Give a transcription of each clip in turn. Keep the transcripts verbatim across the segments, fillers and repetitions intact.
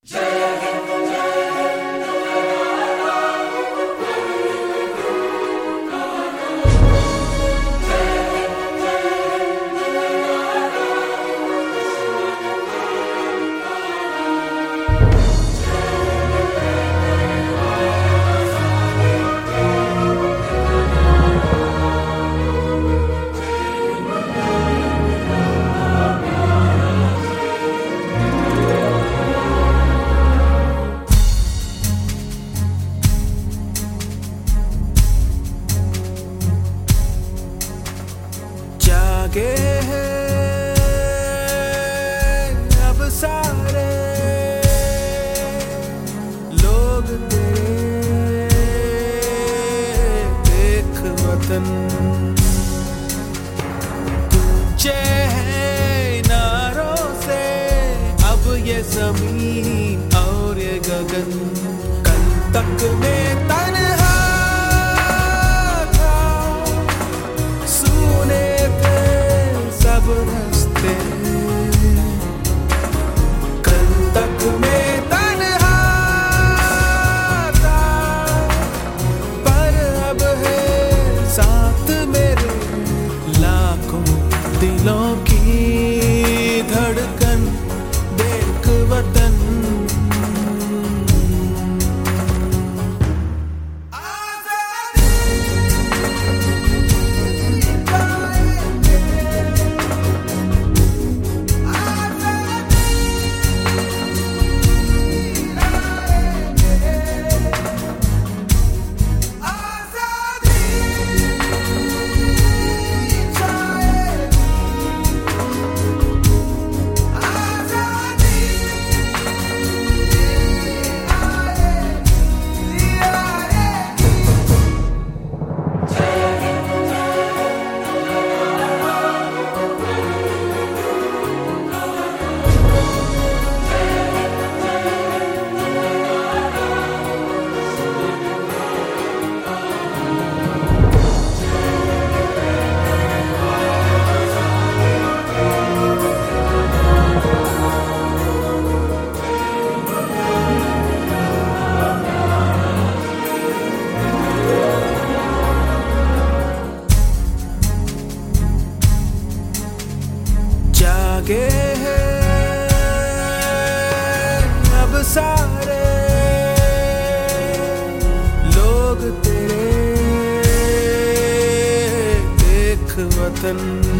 जागे हैं अब सारे लोग तेरे देख वतन तुझे है नारों से अब ये ज़मीन और ये गगन कल तक में तन्हा रस्ते कल तक में तन्हा था पर अब है साथ मेरे लाखों दिलों की धड़कन देख वतन जागे हैं अब सारे लोग तेरे देख वतन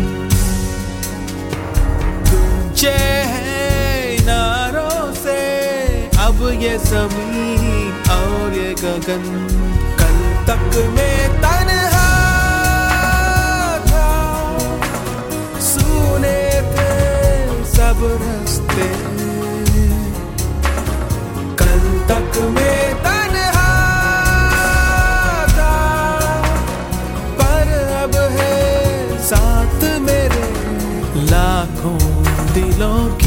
तुझे है नारों से अब ये ज़मीन और ये गगन कल तक में तन्हा था सुने सब रस्ते कल तक में तन्हा था पर अब है साथ मेरे लाखों दिलों